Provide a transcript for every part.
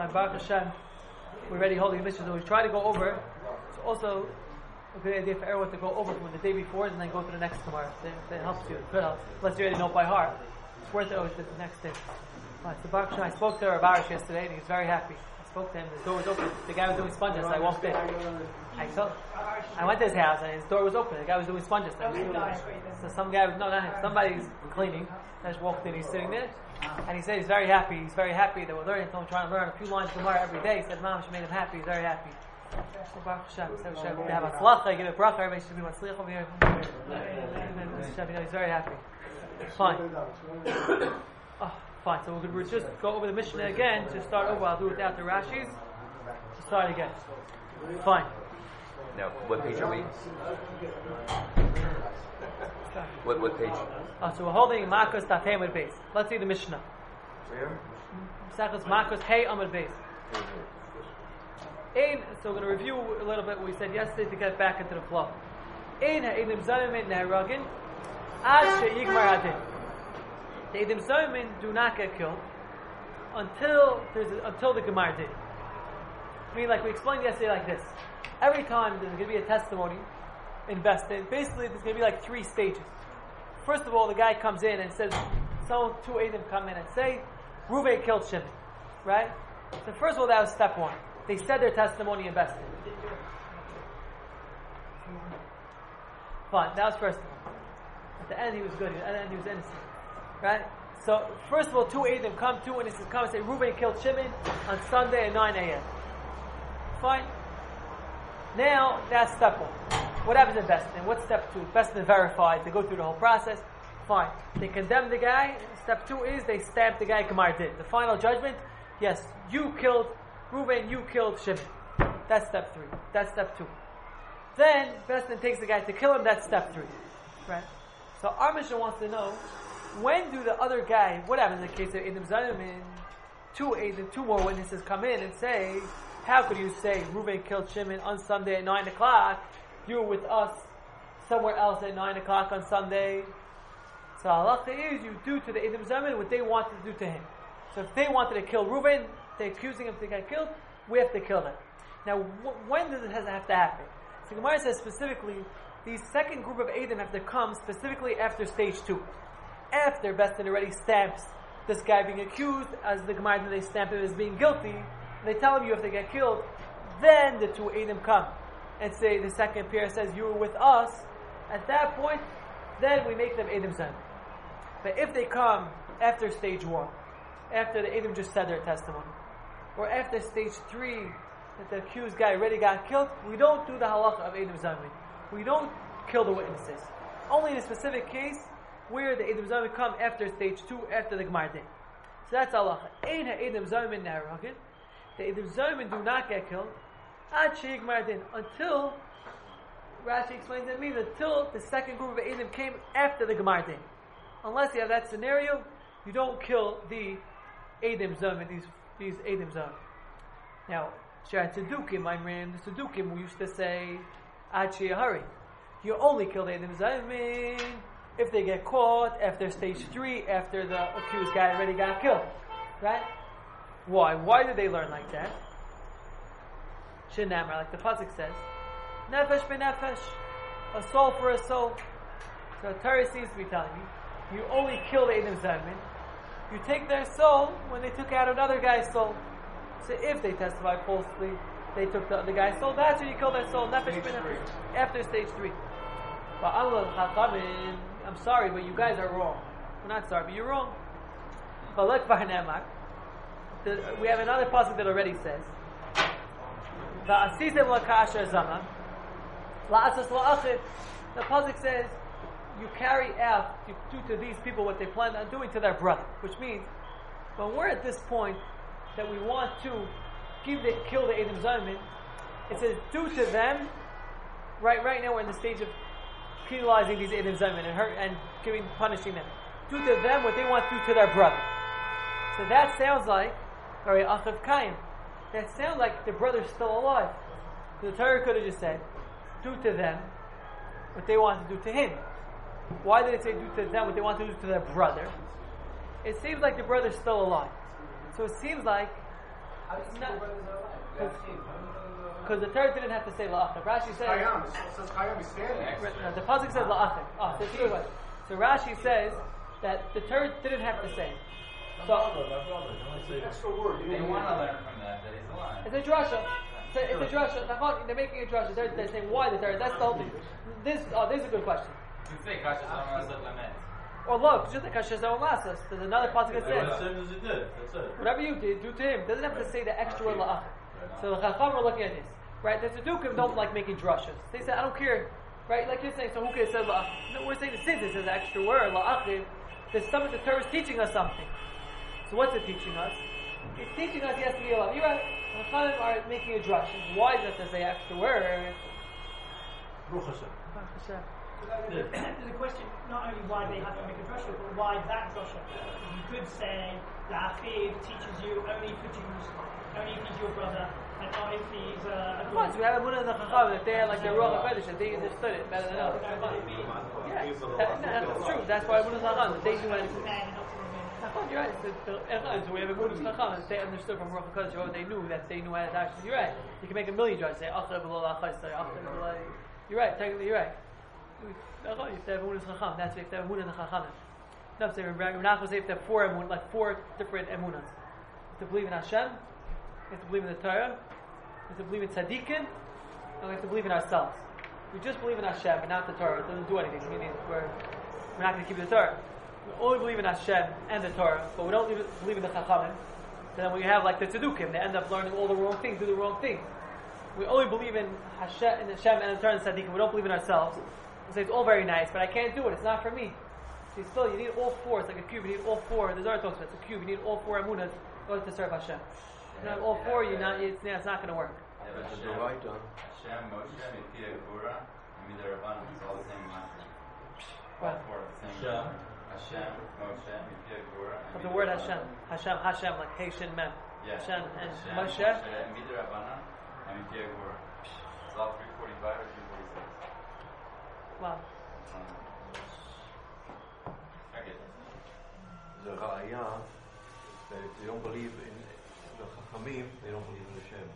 Baruch Hashem, we're already holding a mission, so we try to go over. It's also a good idea for everyone to go over from the day before and then go to the next tomorrow. That helps you. It could help. Unless you already know it by heart. It's worth it always to the next day. Right, so Baruch Hashem, I spoke to Rav Arish yesterday and he was very happy. I spoke to him, his door was open. The guy was doing sponges, so I walked in. I went to his house and his door was open. The guy was doing sponges. So some guy was, somebody's cleaning. I just walked in, he's sitting there. And he said he's very happy. He's very happy that we're learning. I'm trying to learn a few lines of Gemara every day. He said, Mom, she made him happy. He's very happy. So Baruch Hashem. So we should have a tzlacha, give a bracha. Everybody should be matzliach over here. He's very happy. Fine. Fine. So we're going to just go over the Mishnah again. To start over, I'll do it without the Rashis. To start again. Fine. Now, what page are we? What page? So we're holding Makos Daf Hey Amud Beis. Let's see the Mishnah. Where? Sechus Makos Hey Amud Beis. So we're going to review a little bit what we said yesterday to get back into the flow. Ein ha'edim zaymin ne'eragin ad she'yigmar hadin. The edim zaymin do not get killed until the gemar din. I mean, like we explained yesterday, like this. Every time there's going to be a testimony invested, basically there's going to be like 3 stages. First of all, the guy comes in and says, two Edom come in and say, Reuven killed Shimon. Right? So first of all, that was step 1. They said their testimony invested. Fine, that was first of all. At the end he was good, at the end he was innocent. Right? So first of all, 2 Edom come, 2 witnesses come and say, Reuven killed Shimon on Sunday at 9 a.m. Fine. Now, that's step 1. What happens in Bestin? What's step 2? Bestin verified. They go through the whole process. Fine. They condemn the guy. Step 2 is they stamp the guy Gemar did. The final judgment, yes, you killed Reuven, you killed Shimon. That's step 3. That's step 2. Then, Bestin takes the guy to kill him. That's step 3. Right? So, our mission wants to know, when do the other guy, what happens in the case of Edom Zaymin, 2 more witnesses come in and say, how could you say Reuven killed Shimon on Sunday at 9 o'clock? You were with us somewhere else at 9 o'clock on Sunday. So halacha is you do to the Edom Zaymin what they wanted to do to him. So if they wanted to kill Reuven, they're accusing him to get killed, we have to kill them. Now, when does it have to happen? So Gemara says specifically, the second group of Edom have to come specifically after stage 2. After Bestin already stamps this guy being accused, as the Gemara they stamp him as being guilty, they tell him you have to get killed, then the 2 Edom come and say, the second pair says, you were with us. At that point, then we make them Edom Zaymin. But if they come after stage 1, after the Edom just said their testimony, or after stage 3, that the accused guy already got killed, we don't do the halacha of Edom Zaymin. We don't kill the witnesses. Only in a specific case where the Edom Zaymin come after stage 2, after the Gemar din. So that's halacha. Ein ha'edom zaymin ne'eragin. The Edom Zaymin do not get killed ad she'yigmar din, until Rashi explains it means until the second group of Edom came after the Gemar din. Unless you have that scenario, you don't kill the Edom Zaymin, these Edom Zaymin. Now, Shara Tzedukim, the Tzedukim, we used to say ad she'yahari. You only kill the Edom Zaymin if they get caught after stage 3, after the accused guy already got killed. Right? Why? Why did they learn like that? Shinamar, like the pasuk says, nefesh b'nefesh, a soul for a soul. So Torah seems to be telling me, you only kill the Edom Zaymin. You take their soul when they took out another guy's soul. So if they testified falsely, they took the other guy's soul, that's when you kill their soul, nefesh b'nefesh, after stage 3. But I'm sorry, but you guys are wrong. We're not sorry, but you're wrong. But look, we have another pasuk that already says, the pasuk says, you carry out, you do to these people what they plan on doing to their brother. Which means, when we're at this point that we want to kill the Edom Zaymin, it says, do to them, right now we're in the stage of penalizing these Edom Zaymin and punishing them. Do to them what they want to do to their brother. So that sounds like very Achav Kaim. That sounds like the brother's still alive. The Torah could have just said, do to them what they want to do to him. Why did it say do to them what they want to do to their brother? It seems like the brother's still alive. So it seems like Because the third didn't have to say la'achim. Rashi says. The pasuk says la'achim. Oh, so it's a good one. So Rashi says that the third didn't have to say. So extra word. They want to learn from that he's alive. it's a drasha. It's a drasha. They're making a drasha. They're saying why the third. That's the whole thing. This is a good question. You say kasha salman asad lamet. Or look, just like Hashem Lasas. There's another pasuk that says. Same as it did. That's it. Whatever you did, do to him. Doesn't have to say the extra word la'achim. So the Chacham are looking at this. Right? The Tzdukim don't like making drashas. They say, I don't care. Right? Like you're saying, so who can say la'achim? No, we're saying that since it says the extra word, la'achim, there's something the Torah is teaching us something. So what's it teaching us? It's teaching us he has to be alive. You're right. The Chachamim are making a drasha. Why does it say extra word? Baruch Hashem. There's a question not only why they have to make a drasha, but why that drasha. You could say that Afid teaches you only for Jews, only if he's your brother, and not if he's a Of course, we have a Munah and the Chacham that they had like their Ruach HaKodesh and they understood it better than us. Yeah, that's true. That's why Munah and Chacham that they knew how to do it. You're right. So we have a Munah and Chacham that they understood from Ruach HaKodesh what they knew that they knew how to actually. You're right. You can make a million jars. Say Achav Lo Lachai. You're right. Technically, you're right. You have to have Munah and Chacham. That's if they have Munah and Chacham. No, I'm saying we're not going to say if they have four different emunas. To believe in Hashem, we have to believe in the Torah, we have to believe in tzaddikim, and we have to believe in ourselves. We just believe in Hashem and not the Torah. It doesn't do anything. Meaning we're not going to keep the Torah. We only believe in Hashem and the Torah, but we don't believe in the Chachamim. Then we have like the tzaddukim, they end up learning all the wrong things, do the wrong things. We only believe in Hashem and the Torah and tzaddikim. We don't believe in ourselves. We say it's all very nice, but I can't do it. It's not for me. See, still, you need all four. It's like a cube. You need all four. The Zohar talks about it's a cube. You need all four emunas in order to serve Hashem. You have all four. It's not going to work. Yeah, but Hashem, Moshe, Mipia, Gura, and Midarabban, it's all the same language. All four are the same language. Hashem, Moshe, Mipia, Gura, and But the word Hashem, like Hashem, Mem. yeah. Hashem and Moshe. Midarabban, and Mipia, Gura. It's all 345 or 346. Wow. The Ra'aya, that if they don't believe in the Chachamim, they don't believe in Hashem.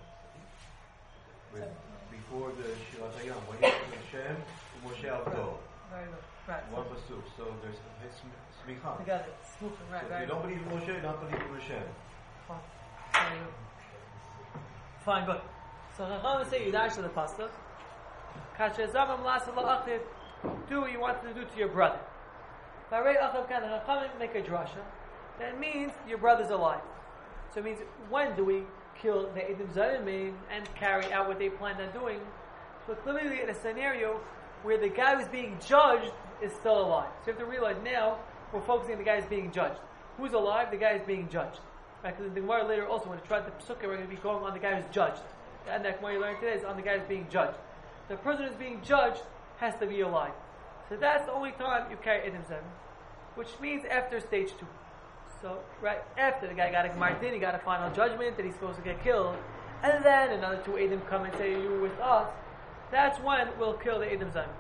Before the Shirat Hayam, when you believe in Hashem, Moshe Avdo. Very good. Right. One pasuk. So there's smicha. Together. Smooth. Right. So if Right. you don't believe in Moshe, you don't believe in Hashem. Very good. Fine. Good. So Chacham say Yudash to the pasuk. Kasher Zamam Lasa La'achid. Do what you want to do to your brother. Make a drasha. That means your brother's alive. So it means when do we kill the Edim Zayimim and carry out what they planned on doing? So clearly in a scenario where the guy who's being judged is still alive. So you have to realize now we're focusing on the guy who's being judged. Who's alive? The guy who's being judged. Right? Because the Gemara later also, when it's tried the Pesukah, we're going to be going on the guy who's judged. And the Gemara you learned today is on the guy who's being judged. The person who's being judged has to be alive. So that's the only time you carry Edim Zayimim, which means after stage 2. So, right after the guy got a Gemardin, he got a final judgment that he's supposed to get killed, and then another 2 Edim come and say, you were with us, that's when we'll kill the Edim Zayimim.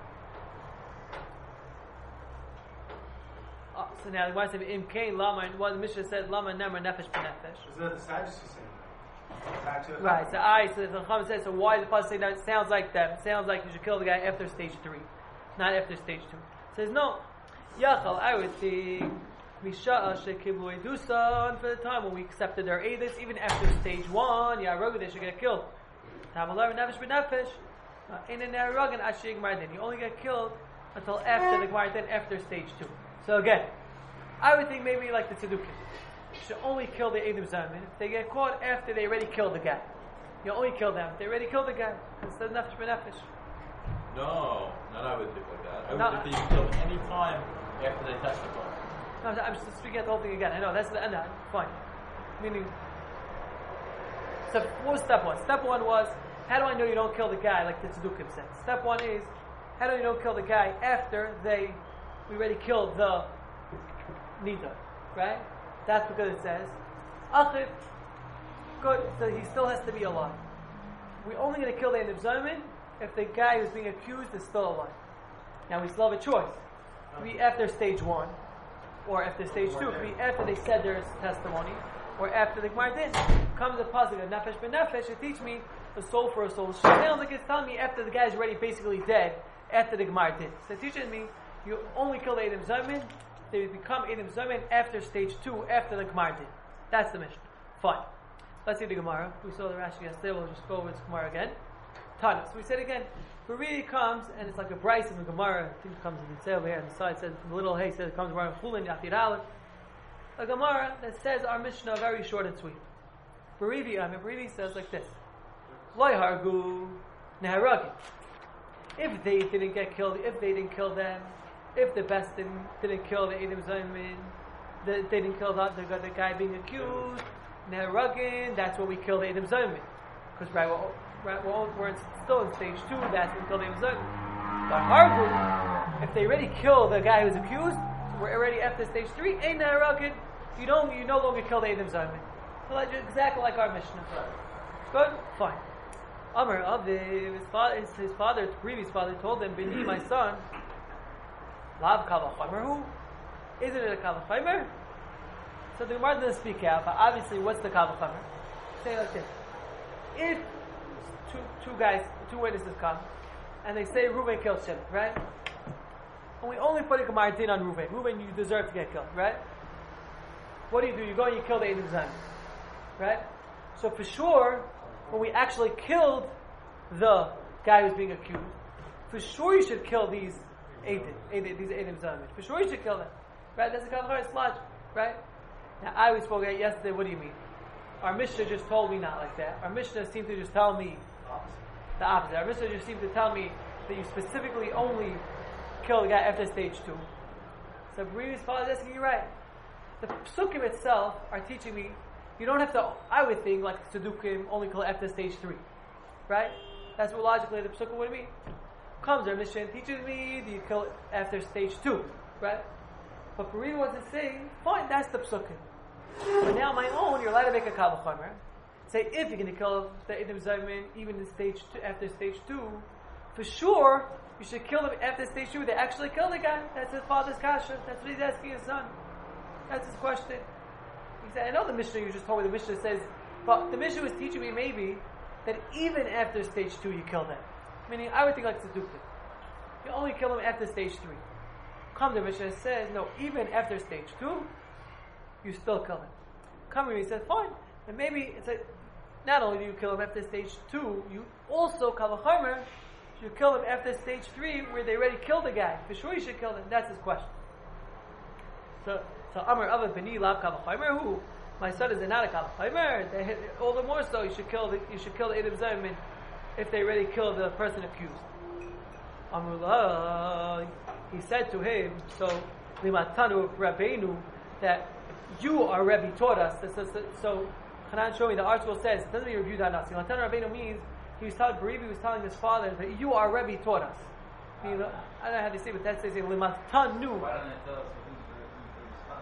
So now the Gemara said, Im Kain Lama, and what the Mishnah said, Lama Nemer Nefesh B'Nefesh. Isn't that the Sadducees saying? Right, so the Chacham says, so why the Pasuk say that? It sounds like them. It sounds like you should kill the guy after stage 3, not after stage 2. It says, no. Yachal, I would think, Misha'a Shekiblu Edusa, for the time when we accepted their edus, even after stage 1, Yarogah, they should get killed. Tam 11, Nefesh B'Nefesh. In an Yarogah, Ashig Mardin. You only get killed until after the Mardin, after stage 2. So again, I would think maybe like the Tzaddukim. You should only kill the Edim Zayimim. If they get caught after they already killed the guy, you only kill them. If they already killed the guy, instead of Nefesh B'Nefesh. No, not I would think like that. I would No. think that you kill any time after they testify. No, I'm just speaking at the whole thing again. I know, that's the end. Fine. Meaning, so what was step 1? Step 1 was, how do I know you don't kill the guy like the Tzaddukim said? Step 1 is, how do you don't kill the guy after we already killed the Nida, right? That's because it says, Achid, good, so he still has to be alive. We're only going to kill the Edim Zayimim if the guy who's being accused is still alive. Now we still have a choice. It could be after stage 1, or after stage 2. It could be after they said their testimony, or after the Gemara Din. Comes the pasuk of nefesh b'nefesh to teach me a soul for a soul. So it sounds like it's telling me after the guy's already basically dead, after the Gemara Din. So it teaches me you only kill the Edom Zaymin, they become Edom Zaymin after stage 2, after the Gemara Din. That's the mission. Fine. Let's see the Gemara. We saw the Rashi yesterday. We'll just go over this Gemara again. Tana. So we said again, Bari comes, and it's like a Bryce in the Gemara. I think it comes in the over here on the side. It says, the little hay says it comes around Chulin, Yatir Aleph. A Gemara that says our Mishnah very short and sweet. Bari says like this. Loi hargu neharagim. If they didn't get killed, if they didn't kill them, if the best didn't kill the Edom Zaymin, they didn't kill the guy being accused, neharagim, that's when we kill the Edom Zaymin. Because we're still in stage 2, that's when we kill the Edom Zaymin. But hargu, if they already kill the guy who's accused, we're already after stage 3, ain't neharagim, you no longer kill the Edom Zaymin. So that's exactly like our Mishnah. Good? Fine. Amar Aviv, his father, previous father, told him, Bini, my son, Lav Kavachimer, who? Isn't it a Kavachimer? So the Gemara doesn't speak out, but obviously, what's the Kavachimer? Say it like this. If two witnesses come, and they say Reuven killed Shimon, right? And we only put a Gemara Din on Reuven. Reuven, you deserve to get killed, right? What do? You go and you kill the Edom Zaymin, right? So for sure, when we actually killed the guy who's being accused, for sure you should kill these Edom Zaymin. For sure you should kill them, right? That's a Kavachimer logic, right? Now we spoke about yesterday. What do you mean? Our Mishnah just told me not like that. Our Mishnah seemed to just tell me the opposite. Our Mishnah just seemed to tell me that you specifically only kill the guy after stage 2. So previous father is asking you right. The Psukim itself are teaching me you don't have to, I would think, like Tzedukim, only kill after stage 3. Right? That's what logically the Psukim would mean. Comes our Mishnah and teaches me that you kill after stage 2. Right? But Bari wants to say, fine, that's the Psukim. But now on my own, you're allowed to make a Kavachimer. Say, if you're going to kill the Edom Zaymin, even in stage 2, after stage 2, for sure, you should kill them after stage 2. They actually killed the guy. That's his father's kasha. That's what he's asking his son. That's his question. He said, I know the Mishnah you just told me, the Mishnah says, but the Mishnah was teaching me maybe that even after stage 2 you kill them. Meaning, I would think like Tzedukim. You only kill them after stage 3. Come the Mishnah says, no, even after stage 2, you still kill them. Come here, he said, fine. And maybe it's like, not only do you kill them after stage 2, you also, Kavachimer, you kill them after stage 3 where they already killed the guy. For sure you should kill them. That's his question. So Amar Ava Bini Lav Kavachimer, who? My son is not a Kavachimer. All the more so, you should kill the Edom Zaymin if they already killed the person accused. Amrullah, he said to him, so Limatanu Rabbeinu, that you, our Rebbe, taught us. So Hanan Shomi, the article says, it doesn't mean review that not. Limatanu Rabbeinu means he was telling his father that you, our Rebbe, taught us. I don't know how they say, but that's they say Limatanu. Why don't they tell us who's father?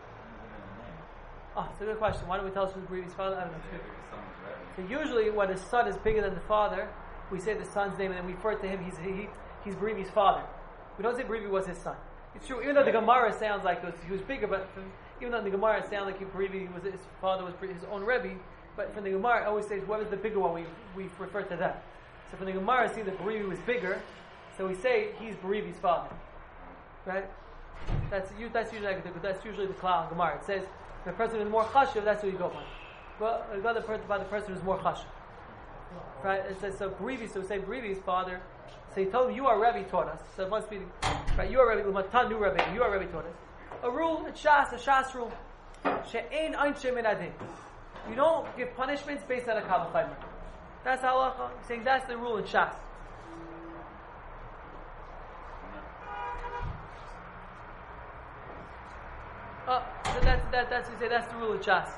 Oh, it's a good question. Why don't we tell us who's Brevi's father? I don't know. So usually when a son is bigger than the father, we say the son's name and then we refer to him, he's Brevi's father. We don't say Brevi was his son. It's true, even though the Gemara sounds like he was bigger, but even though the Gemara sounds like Brevi was his father was his own Rebbe, but from the Gemara it always says whoever's the bigger one, we refer to that. So from the Gemara see that Brevi was bigger, so we say he's Brevi's father. Right? That's usually the Klal in Gemara. It says the person who's more chashuv, that's who you go by. Well, you go by the person who's more chashuv. Right? It says so Brevi, so we say Brevi's father. So he told him, you are Rebbe taught us. So it must be right, you are Rebbe, Lematan Rebbe, you are Rebbe taught us. A rule, a Shas rule. She'ein einshe min adin. You don't give punishments based on a Kavachimer. That's halacha. He's saying that's the rule in Shas. So that's you say that's the rule in Shas.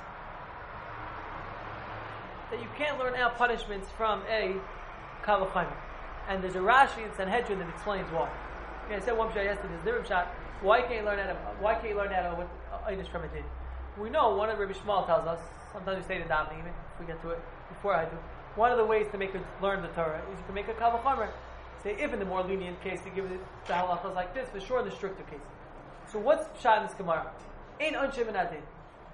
That you can't learn out punishments from a Kavachimer. And there's a Rashi in Sanhedrin that explains why. I said one shot yesterday. There's a different shot. Why can't you learn out of Einish from a din? We know one of Rabbi Shmuel tells us. Sometimes we say the davening, even if we get to it before I do. One of the ways to make it learn the Torah is you can make a Kavachimer. Say if in the more lenient case you give it the halachas like this, for sure in the stricter case. So what's shot in this Gemara? Ein Anshe min adin.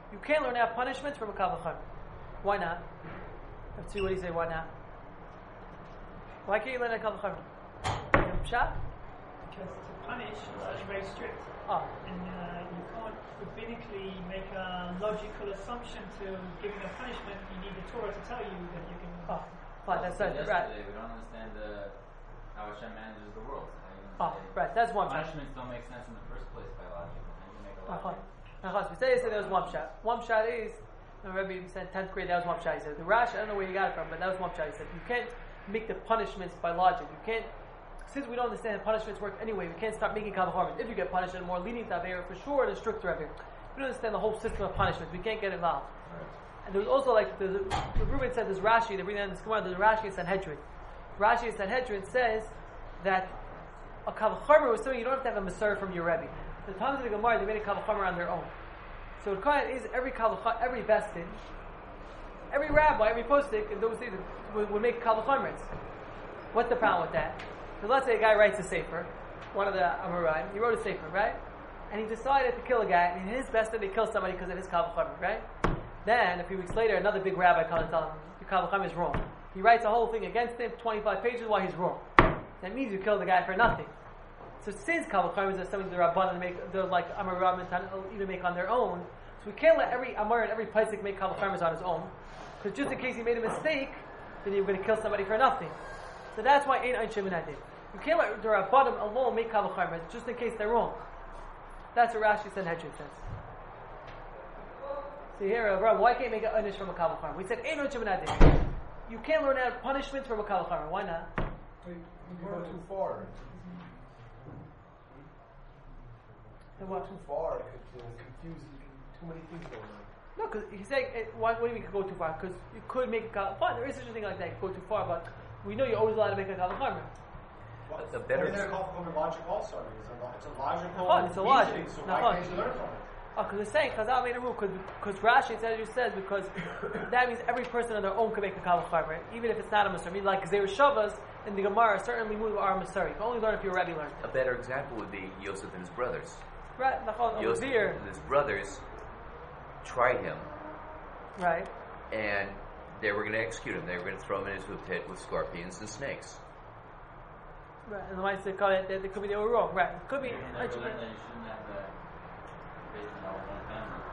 You can't learn out punishments from a Kal V'chomer. Why not? Let's see what do you say, why not? Why can't you learn out Kal V'chomer? Pshat? Because to punish is very strict. Oh. And you can't rabbinically make a logical assumption to giving a punishment. You need the Torah to tell you that you can. Oh, fine, that's right. We don't understand how Hashem manages the world. Right, that's one shot. Punishments don't make sense in the first place by logic. How do you make a logic? We say there was one shot. One shot is, Rebbe said 10th grade, that was one shot. He said, the Rash, I don't know where you got it from, but that was one shot. He said, you can't make the punishments by logic. You can't, since we don't understand how punishments work anyway, we can't start making Kal V'chomer. If you get punished in a more lenient Avera, for sure, and a stricter Avera. We don't understand the whole system of punishments. We can't get involved. And there was also like, the Reuben said, this Rashi, they bring down this Gemara, there's a Rashi in Sanhedrin. Rashi in Sanhedrin says that a Kal V'chomer was something you don't have to have a Masorah from your Rebbe. The times of the Gemara, they made a Kal V'chomer on their own. So the Kohen is every Kal V'chomer, every Bestin, every rabbi, every postik, in those days would make Kal V'chomers. What's the problem with that? Because let's say a guy writes a sefer, one of the Amoraim, he wrote a sefer, right? And he decided to kill a guy, and in his Bestin they kill somebody because of his Kal V'chomer, right? Then, a few weeks later, another big rabbi comes and tells him, your Kal V'chomer is wrong. He writes a whole thing against him, 25 pages, why he's wrong. That means you killed the guy for nothing. So since Kal V'chomer is something the Rabbanan make, they're like Amoraim and even make on their own, so we can't let every Amar and every Paisik make Kal V'chomers on his own, because just in case he made a mistake, then you're going to kill somebody for nothing. So that's why Ein Shimon did. You can't let the Rabbanim alone make Kal V'chomers, just in case they're wrong. That's what Rashi Sanhedrin says. So here, Rabbi, why can't you make an Einish from a Kal V'chomer? We said Ein Shimon did. You can't learn out punishments from a Kal V'chomer. Why not? You go too far. Then what? Too far, it could confuse too many things going on. No, because he's saying, what do you mean you could go too far? Because you could make a Kal V'chomer. There is such a thing like that, you could go too far, but we know you're always allowed to make a Kal V'chomer. Well, a better. Isn't it called logic also? It's a logical It's a logic. reasoning, so why can't you learn from it? Because they're saying, Chazal made a rule, because Rashi says, because that means every person on their own can make a Kal V'chomer, even if it's not a Masar. I mean, like Zera Shavas in the Gemara, certainly move are Masar. You can only learn if your Rebbe learned. A better example would be Yosef and his brothers. Right, Yosef and his brothers tried him. Right. And they were going to execute him. They were going to throw him into a pit with scorpions and snakes. Right, and the mice they call it, they could be they were wrong. Right, it could be. You shouldn't have based on all one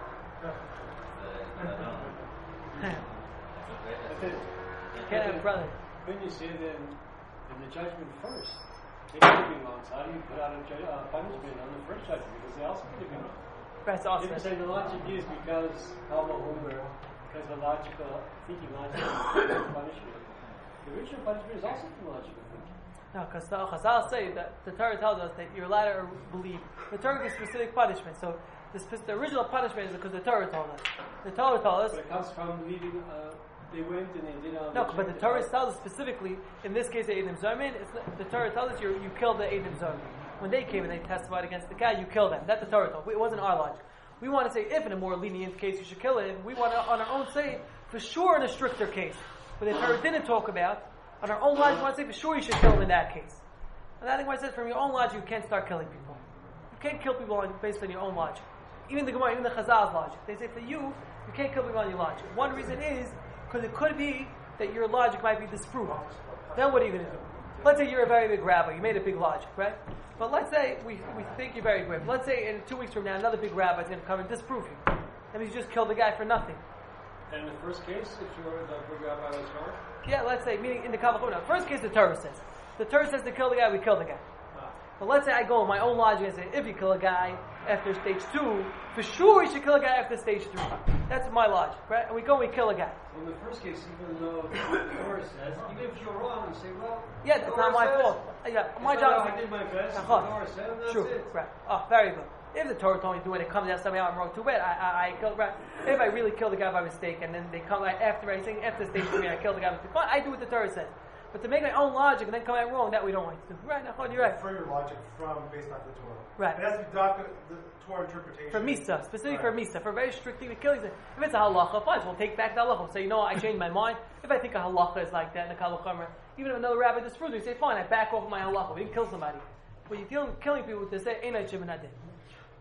family. Can't have brother. When you say then in the judgment first, they could have been wrong. So how do you put out a punishment on the first judgment? Because they also could have been wrong. That's awesome. If you say the logic is because Alma Homer, because the logical thinking logical punishment, the original punishment is also from logical thinking. No, because Chazal say that the Torah tells us that you're allowed to believe. The Torah gives specific punishment. So the original punishment is because the Torah told us. The Torah told us. But it comes from believing they went and they did all. No, but the Torah tells us specifically. In this case, the Eidim Zermin. The Torah tells us you killed the Eidim Zermin. When they came and they testified against the guy, you killed them. That's the Torah told. It wasn't our logic. We want to say if in a more lenient case you should kill him. We want to on our own say for sure in a stricter case. But the Torah didn't talk about. On our own logic, we want to say for sure you should kill him in that case. And I think what I said, from your own logic, you can't start killing people. You can't kill people based on your own logic. Even the Gemara, even the Chazal's logic. They say for you can't kill people on your logic. One reason is because it could be that your logic might be disproved. Then what are you going to do? Let's say you're a very big rabbi. You made a big logic, right? But let's say we think you're very great. Let's say in 2 weeks from now, another big rabbi is going to come and disprove you. That means you just killed the guy for nothing. And in the first case, if the big rabbi was wrong? Yeah, let's say, meaning in the Kal V'chomer. First case, the Torah says. The Torah says to kill the guy, we kill the guy. But let's say I go in my own logic and say, if you kill a guy after stage 2, for sure you should kill a guy after stage 3. That's my logic, right? And we go and we kill a guy. In the first case, even though the Torah says, even if you're wrong, you say, well, yeah, that's not my fault. Yeah, my job is I did my best, the Torah said, and that's true. it. Right. Oh, very good. If the Torah told me to do it, it comes out something I'm wrong, too bad. I killed, right? If I really killed the guy by mistake, and then they come right after stage 3, I killed the guy by mistake, fine, I do what the Torah says. But to make my own logic and then come out wrong, that we don't want to do. Right, now, you're right. For your logic from based off the Torah. Right. It has to be the Torah interpretation. For Misa, specifically for Misa, for a very strict thing to kill. If it's a halacha, fine, we'll take back the halacha. We'll say, I changed my mind. If I think a halacha is like that in the Kal V'chomer, even if another rabbi disproves, we say, fine, I back off my halacha. We didn't kill somebody. But you're killing people to say, Ein Shimon Adin.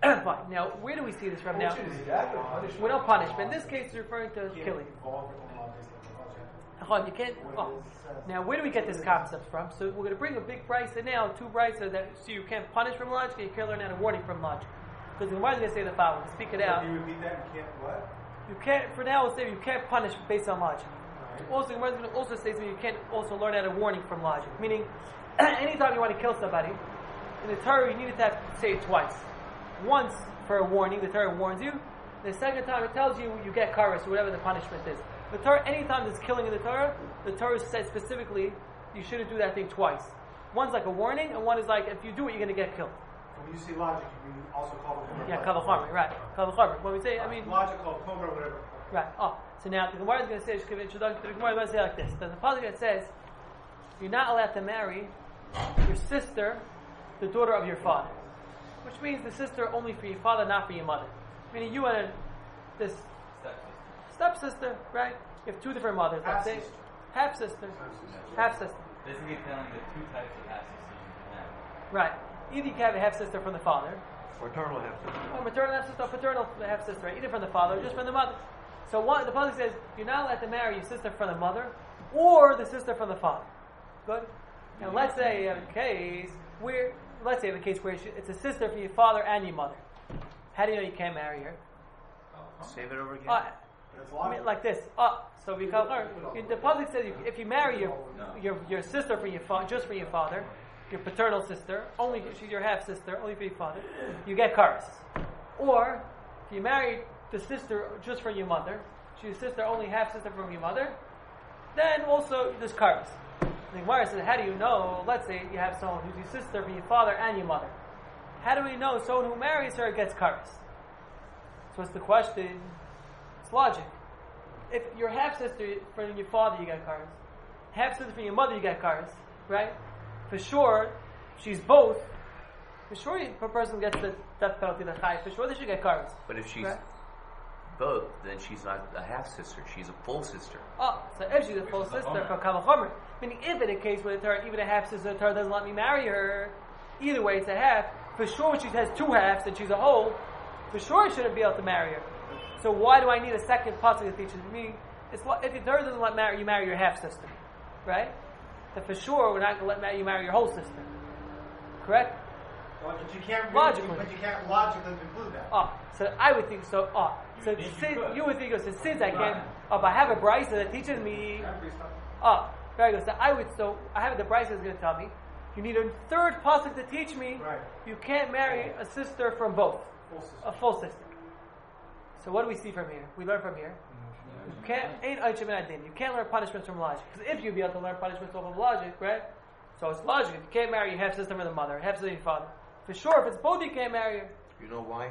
Fine. Now, where do we see this from now? We don't punish, but in this case, it's referring to killing. You can't. Oh. Now, where do we get this concept from? So we're going to bring a big brisa now, two brisa that so you can't punish from logic, and you can't learn how to warning from logic. Because the Gemara is going to say the following. Speak it out. Can you repeat that? You can't what? You can't. For now, we'll say you can't punish based on logic. Also, the Gemara is going to also say you can't also learn how to warning from logic. Meaning, anytime you want to kill somebody, in the Torah you needed to say it twice. Once for a warning, the Torah warns you. The second time it tells you you get karas or whatever the punishment is. The Torah, anytime there's killing in the Torah says specifically you shouldn't do that thing twice. One's like a warning, and one is like if you do it, you're going to get killed. When you say logic, you also call it. Yeah, kavachomer, right? Kavachomer. When we say, I mean, logical, komer, whatever. Right. Oh, so now the Gemara is going to say, give introduction to the Gemara is going to say like this. There's a pasuk that says you're not allowed to marry your sister, the daughter of your father, which means the sister only for your father, not for your mother. Meaning you and this stepsister, right? You have two different mothers. Let's say half sister, half sister. Basically, telling the two types of half sisters you can have. Right. Either you can have a half sister from the father, Maternal half sister. or maternal half sister, or paternal half sister, right? Either from the father or just from the mother. So one, the pasuk says you're not allowed to marry your sister from the mother or the sister from the father. Good. Now let's say you have a case where it's a sister from your father and your mother. How do you know you can't marry her? Save it over again. I mean, like this. So we call her. The pasuk says if you marry your sister from your just for your father, your paternal sister, only she's your half sister, only for your father, you get karas. Or if you marry the sister just for your mother, she's your sister, only half sister from your mother, then also there's karas. The Gemara says, how do you know? Let's say you have someone who's your sister from your father and your mother. How do we know someone who marries her gets karas? So what's the question? It's logic. If your half sister from your father, you get karas. Half sister from your mother, you get karas, right? For sure, she's both. For sure, a person gets the death penalty, the chai. For sure, they should get karas. But if she's both, then she's not a half sister. She's a full sister. So if she's a full sister for kavachomer, meaning if in a case where the Torah, even a half sister, the Torah doesn't let me marry her, either way it's a half. For sure, she has two halves and she's a whole. For sure, I shouldn't be able to marry her. So why do I need a second pasuk that teaches me? If the Torah doesn't let you marry your half sister, right? Then for sure we're not going to let you marry your whole sister. Correct? But you can't logically conclude that. So I would think so. You would think so. Since I can't, but I have a brisa that teaches me. Very good. So I have the brisa that's going to tell me. You need a third pasuk to teach me. Right. You can't marry a sister from both. A full sister. So what do we see from here? We learn from here. You can't learn punishments from logic. Because if you'd be able to learn punishments off of logic, right? So it's logic. You can't marry your half sister from the mother, half sister from your father. For sure, if it's both, you can't marry her. You know why?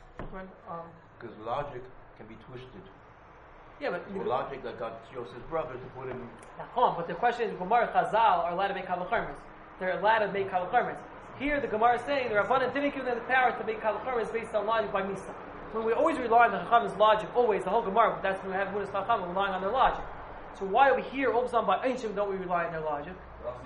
Because logic can be twisted. Yeah, but logic that got Joseph's brother to put him. But the question is, Gemara Chazal are allowed to make kavachomer. They're allowed to make kavachomer. Here, the Gemara is saying the Rabbanan didn't give them the power to make kavachomer based on logic by Misa. When we always rely on the Chacham's logic, always the whole Gemara. That's when we have Mudas Chacham, we're relying on their logic. So why over here, all of a sudden by Einshim, don't we rely on their logic?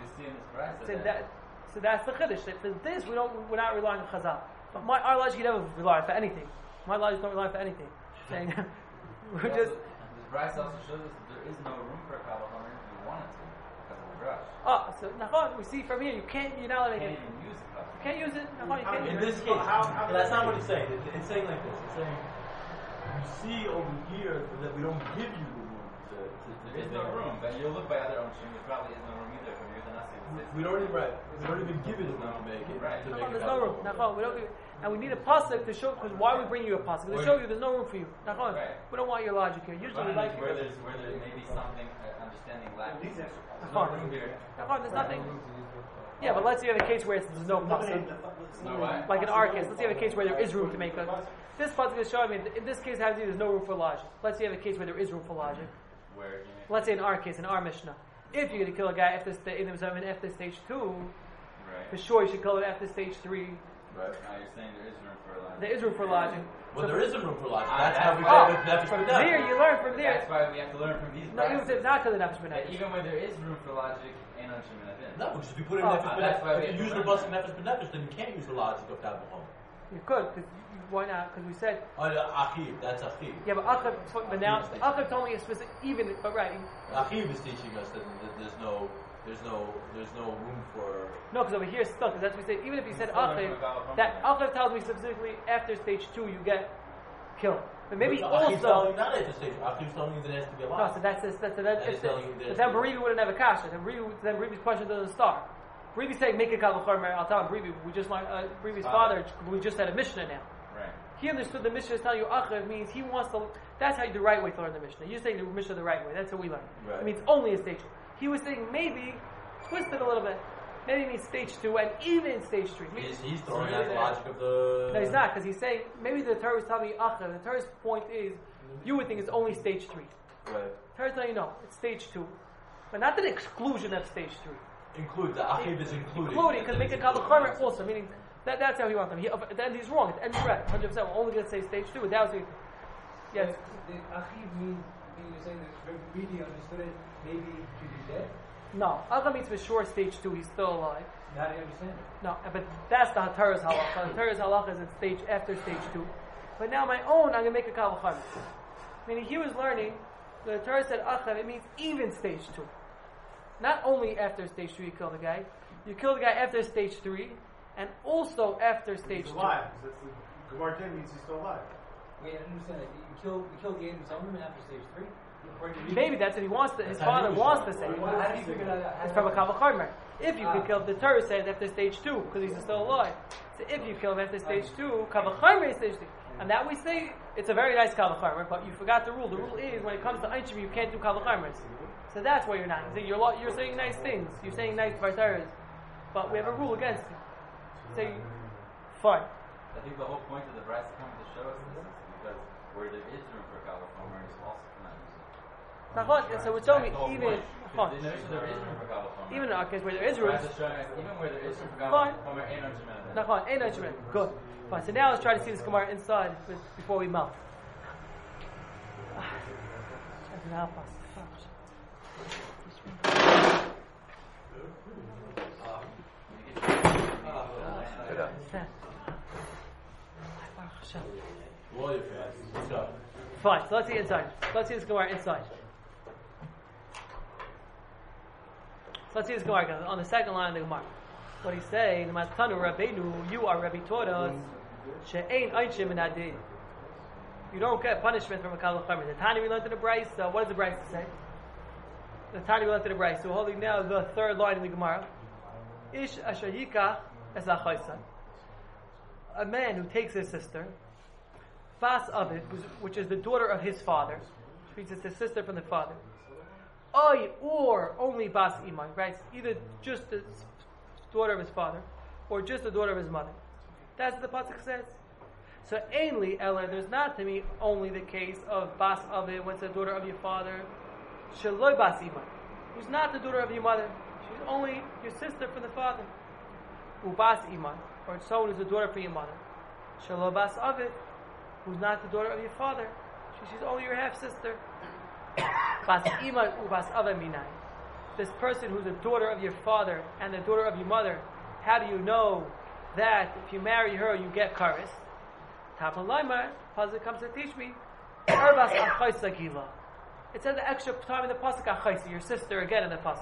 So that's the Chiddush. For this, we're not relying on Chazal. But our logic, you never rely on for anything. My logic don't rely on for anything. Saying we're just. This Bryce also shows us that there is no room for a kavachomer if you wanted to because of the brush. So Nachon, we see from here, you're not allowed to make it. Even use it. You can't use it. Nachon, you can't In use it. this case, that's not what it's saying. It's saying like this. It's saying you see over here that we don't give you the room There is no room, but you'll look by other Onshim, there probably is no room either from here to Nasi. We don't even give you the room to make it. Right. There's no room. Nachon, we don't. And we need a pasuk to show, because why we bring you a pasuk? To show you there's no room for you. Nachon, we don't want your logic here. Usually we like where there may be something understanding lacking. There's no Nachon, room here. there's nothing. Yeah, but let's say you have a case where there's no pasuk. Like in our case, let's say you have a case where there is room to make a. This pasuk is showing me, in this case, there's no room for logic. Let's say you have a case where there is room for logic. Where? Let's say in our case, in our Mishnah, if you're going to kill a guy after stage 2, Right. for sure you should kill him after stage 3. Right. Now you're saying there is room for logic. There is room for logic. Well, there isn't room for logic. That's That's how we why- go with Nefesh From B'Nefesh. there, you learn from there. That's why we have to learn from these No, you said not to the nefesh That b'nefesh. even when there is room for logic in Onshim and Avin. No, because if you put in Oh, Nefesh that's why we B'Nefesh, if you use the bus in Nefesh B'Nefesh, then you can't use the logic of Tabachom. You could, because why not? Because we said. Oh, the achiv, that's achiv. Yeah, but achiv. But now achiv told me a specific even. But right. Achiv is teaching us that there's no room for. No, because over here it's still. Because that's what we say. Even if you said achiv, that achiv tells me specifically after stage 2 you get killed. But maybe Achiv's also. telling you not at the stage. Achiv's telling you that it has to be alive. No, so that's telling you but then Berevi wouldn't have a kasha. Then Berevi's question doesn't start. Berevi's saying make a kavachomer. I'll tell him Berevi. We just learned Berevi's father. We just had a Mishnah now. Right. He understood the Mishnah is telling you achiv means he wants to. That's how you the right way to learn the Mishnah. You're saying the Mishnah the right way. That's what we learn. Right. It means only a stage 2. He was saying maybe twist it a little bit. Maybe it means stage 2 and even stage 3. He's throwing out the logic of the. No, he's not, because he's saying maybe the Torah is telling you achiv. The Torah's point is you would think it's only stage 3. Right. Torah's telling you no, it's stage 2, but not the exclusion of stage 3. Include the achiv is including. Including, because make a kavachomer also, meaning that's how he wants them. At the end he's wrong. At the end he's right. 100%. We're only going to say stage 2. That was the. Yes. The achiv means you're saying that really understood it. Maybe to be dead. No, achiv means for sure stage 2. He's still alive. How do you understand it? No, but that's the Torah's halacha. The Torah's halacha is after stage 2. But now my own, I'm going to make a kavachomer. Meaning he was learning. The Torah said achiv. It means even stage 2. Not only after stage 3 you kill the guy. You kill the guy after stage 3, and also after stage 2. He's alive. Because the Gemara means he's still alive. Wait, I don't understand it. You kill the Adam Zalman after stage 3? Maybe that's what he wants to. His father wants to say. How do you figure that out? It's from a kavachomer. If you could kill, the Torah says after stage 2 because he's still alive. So if you kill him after stage 2, kavachomer is stage 3, and that we say it's a very nice kavachomer, but you forgot the rule. The rule is when it comes to einshim, you can't do kavachomers. So that's why you're not. You're saying nice things. You're saying nice vartaras, but we have a rule against it. Say fine. I think the whole point of the brass coming to show us this is because where there is room for kavachomer is also not used. So we're telling me even in our case where there is room. Even where there is room for Fine. kavachomer, Good. Fine. So now let's try to see this Gemara inside before we melt. Fine, so let's see inside. Let's see this Gemara inside. So let's see this Gemara on the second line of the Gemara. What he's saying, Matanu Rabbeinu, you are Rabbi taught us, she'ein einshim in adin. You don't get punishment from a kavachomer. The Tani we learned in the Bryce, what does the Bryce say? The Tani we learned in the Bryce. So we're holding now the third line in the Gemara. Ish asher yikach es achaysa. A man who takes his sister, Bas Aviv, which is the daughter of his father, which means it's his sister from the father. Oy, or only Bas Imai, right? It's either just the daughter of his father, or just the daughter of his mother. That's what the pasuk says. So ainly Ella, there's not to me only the case of Bas Aviv, what's the daughter of your father, Shaloi Bas Imai, who's not the daughter of your mother. She's only your sister from the father. Ubas Imai, or someone who's the daughter for your mother. Shaloi Bas Aviv, who's not the daughter of your father. She's only your half sister. Bas Imai Ubas Aviv Minai. This person who's the daughter of your father and the daughter of your mother, how do you know that if you marry her you get kares? Tapan Laimar, Pasuk comes to teach me. Arbas Achaysa Gila. It says the extra time in the pasuk Achaysa, your sister again in the pasuk.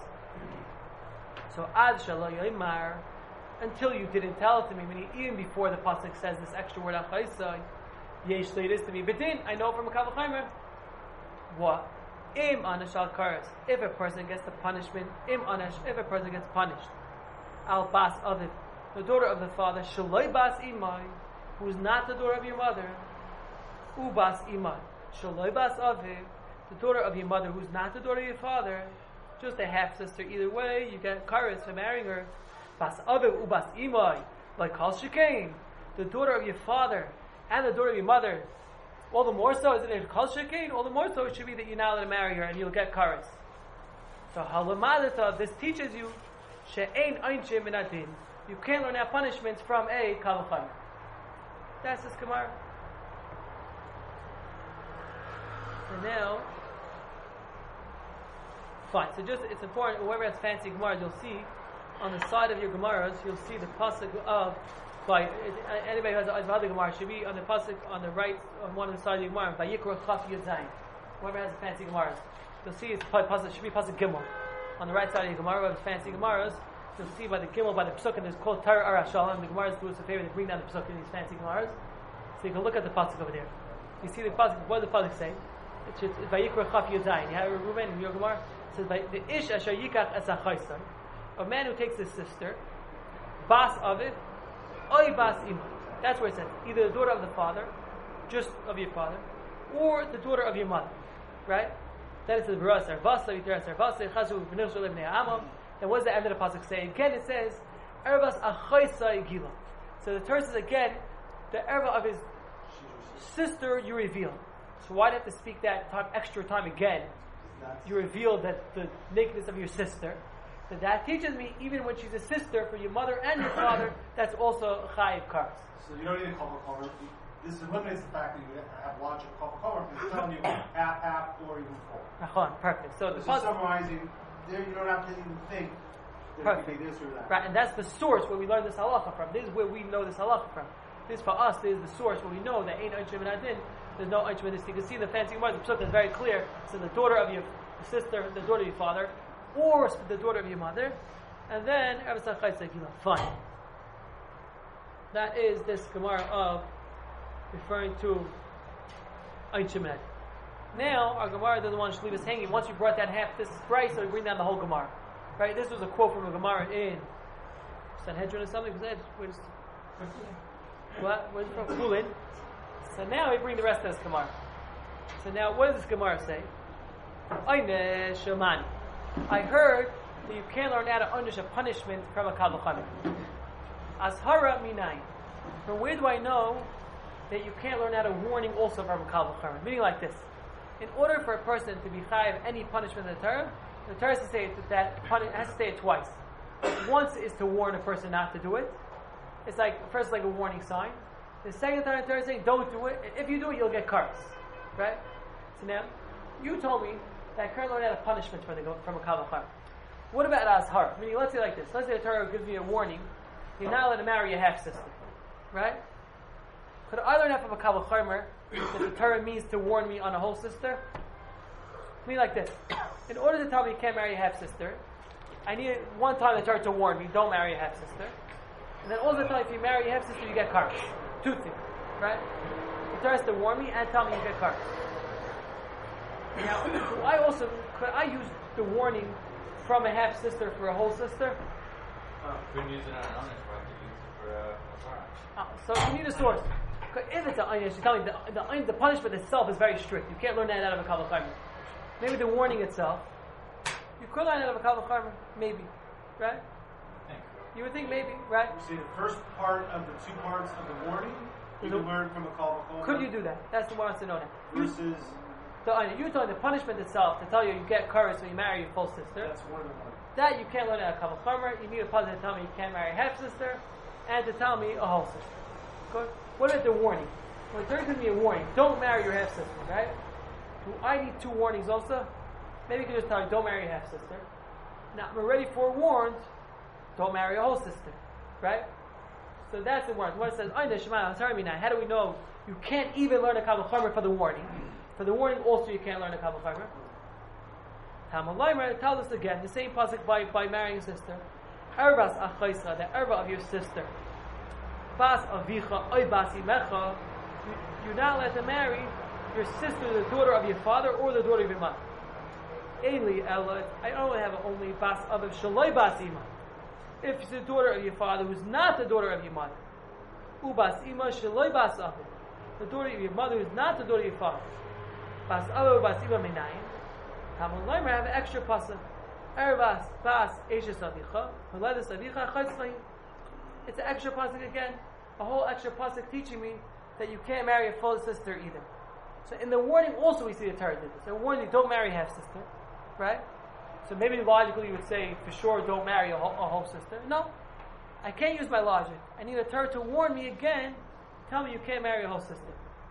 So Ad Shalo Yoimar, until you didn't tell it to me, meaning even before the pasuk says this extra word Achaysa, Yesh this to me. But then I know from a kavachomer. What? Im anash al kares. If a person gets the punishment, im anash. If a person gets punished, al bas aviv, the daughter of the father, shaloi bas imai, who is not the daughter of your mother, u bas imai, shaloi bas aviv, the daughter of your mother, who is not the daughter of your father, just a half sister. Either way, you get kares for marrying her. Bas aviv u bas imai, like kol shekain, the daughter of your father and the daughter of your mother. All the more so, isn't it? Kol shekain, all the more so it should be that you're not allowed to marry her and you'll get kares. So halamadata, this teaches you she'ein einshim min adin. You can't learn our punishments from a kavachomer. That's this Gemara. So now, fine. So just it's important. Whoever has fancy Gemara, you'll see on the side of your Gemaras, you'll see the pasuk of Fine. Anybody who has other Gemara should be on the pasuk on the right, on one of the sides of the Gemara. Vayikra Chaf Yud Zayin. Whoever has fancy Gemaras, you'll see it's pasuk should be pasuk Gimel on the right side of the Gemara. Whoever has fancy Gemaras, you'll see by the Gimel, by the Pesuk, and it's called Torah Arashal. The Gemaras do us a favor; they bring down the Pesuk in these fancy Gemaras, so you can look at the pasuk over there. You see the pasuk. What does the pasuk say? It's Vayikra Chaf Yud Zayin. You have a Reuben in your Gemara. It says the Ish Asher Yikach Es HaChaisar, a man who takes his sister, Bas Aviv. Oy bas ima. That's where it says either the daughter of the father, just of your father, or the daughter of your mother, right? Then it says v'ras arvasa v'teras arvasa chazu v'nushu lebnei amam. Then what does the end of the pasuk say? Again, it says ervas achaisa igila. So the Torah says again, the erva of his sister you reveal. So why do you have to speak that time, extra time again? You reveal that the nakedness of your sister. So that teaches me, even when she's a sister for your mother and your father, that's also chayiv kares. So you don't need a kol v'kol. This eliminates the fact that you have logic kol v'kol, because it's telling you half, or even full. Perfect. So this is summarizing. There, you don't have to even think that it could be this or that. Right, and that's the source where we learn this halacha from. This is where we know this halacha from. This for us is the source where we know that ain't Eichim and Adin. There's no Eichim and Adin. You can see the fancy Gemara. The Pesuk is very clear. So the daughter of your sister, the daughter of your father, or the daughter of your mother, and then fine. That is this Gemara of referring to Ein Shemed. Now our Gemara doesn't want to leave us hanging. Once you brought that half, this is price, so we bring down the whole Gemara. Right? This was a quote from a Gemara in Sanhedrin or something. What? Where's it from? Kulin. So now we bring the rest of this Gemara. So now what does this Gemara say? Eine Shemani. I heard that you can't learn how to understand punishment from a Kal V'Chomer. Azhara minayin. From where do I know that you can't learn how to warning also from a Kal V'Chomer? Meaning like this. In order for a person to be chayav any punishment in the Torah has to say that has to say it twice. Once is to warn a person not to do it. It's like first like a warning sign. The second time the Torah is saying don't do it. If you do it, you'll get cursed. Right? So now, you told me that I can't learn how to punishment from a Kal V'Chomer. What about Azhar? Meaning, let's say like this. Let's say the Torah gives me a warning. You're not allowed to marry a half-sister. Right? Could I learn that from a Kal V'Chomer that the Torah means to warn me on a whole sister? Meaning like this. In order to tell me you can't marry a half-sister, I need one time the Torah to warn me, don't marry a half-sister. And then also tell me if you marry a half-sister, you get cursed. Two things. Right? The Torah has to warn me and tell me you get cursed. Now, could I use the warning from a half sister for a whole sister? Couldn't use it on an honest, but I could use it for a so you need a source. If it's an onion, you tell me the punishment itself is very strict. You can't learn that out of a Kal V'Chomer. Maybe the warning itself, you could learn it out of a Kal V'Chomer, maybe, right? You would think maybe, right? You see the first part of the two parts of the warning, you can learn from a Kal V'Chomer. Could you do that? That's what I want to know now. Versus you're telling the punishment itself to tell you get cursed when you marry your full sister. That's one of them. That you can't learn out of Kal V'Chomer. You need a puzzle to tell me you can't marry a half sister, and to tell me a whole sister. Good. What about the warning? Well, there could be a warning. Don't marry your half sister, right? Do I need two warnings also? Maybe you could just tell me don't marry your half sister. Now I'm already forewarned. Don't marry a whole sister, right? So that's the warning. What it says, how do we know you can't even learn a Kal V'Chomer for the warning? For the warning also you can't learn a Kal V'Chomer. Talmud tells us again, the same pasuk by marrying a sister. Ervas achaisa, the erva of your sister. Bas avicha, oy bas imecha. You're not allowed to marry your sister, the daughter of your father, or the daughter of your mother. Ainli ella, I only have only bas aviv shaloi bas ima. If it's the daughter of your father who's not the daughter of your mother. Ubas ima shaloi bas aviv. The daughter of your mother who's not the daughter of your father. Bas aviv bas ima minayin. Talmud Leimer have an extra pasuk. Ervas bas eshes avicha, v'ledes avicha chaytzlayin. It's an extra pasuk again, a whole extra pasuk teaching me that you can't marry a full sister either. So in the warning also we see the Torah did this. The warning, don't marry a half sister, right? So maybe logically you would say for sure don't marry a whole sister. No, I can't use my logic. I need a Torah to warn me again, tell me you can't marry a whole sister.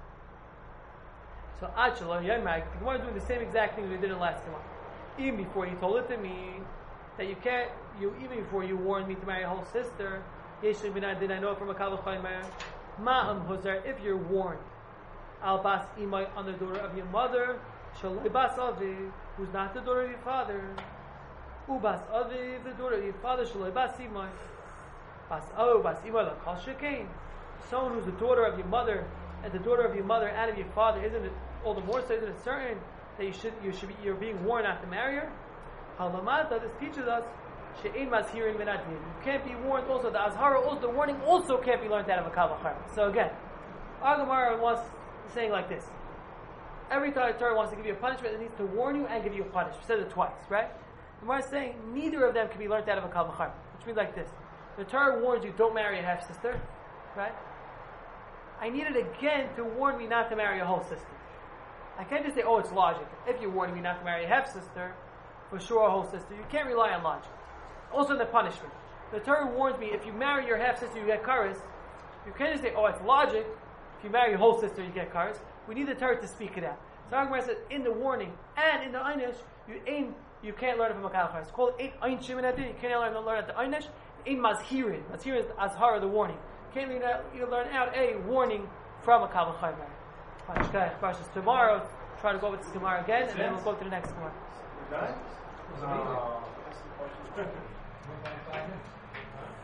So Achalo, Yomag, the Gemara doing the same exact thing we did in the last Gemara. Even before he told it to me that you can't, even before you warned me to marry a whole sister, Yeshli Binadin, I know it from a Kalachaymer. Ma'am Hozer, if you're warned, Al Bas Imai, on the daughter of your mother, Shalai Bas Aviv, who's not the daughter of your father. Ubas Aviv, the daughter of your father, Shalai Bas Imai. Bas Imai, Lakal Shekain. Someone who's the daughter of your mother, and the daughter of your mother and of your father, isn't it all the more so? Isn't it certain that you're being warned not to marry her? Halamata, this teaches us, She'ein Mazhirin Minadin. You can't be warned also. The Azhara, also the warning, also can't be learned out of a Kavachar. So again, our Gemara was saying like this: every time the Torah wants to give you a punishment, it needs to warn you and give you a punishment. We said it twice, right? The Gemara is saying neither of them can be learned out of a Kavachar, which means like this: the Torah warns you, don't marry a half sister, right? I need it again to warn me not to marry a whole sister. I can't just say, oh, it's logic. If you're warning me not to marry a half sister, for sure a whole sister. You can't rely on logic. Also in the punishment. The Torah warns me, if you marry your half sister, you get kares. You can't just say, oh, it's logic. If you marry your whole sister, you get kares. We need the Torah to speak it out. So our Gemara says, in the warning and in the einish, you can't learn it from a kalachar. It's called ein shimin adin. You can't learn at the einish. Ein mazhirin. Mazhirin is azhara, the warning. You can't learn out a warning from a kalachar. Tomorrow, try to go over to tomorrow again, and then we'll go to the next one. We're done?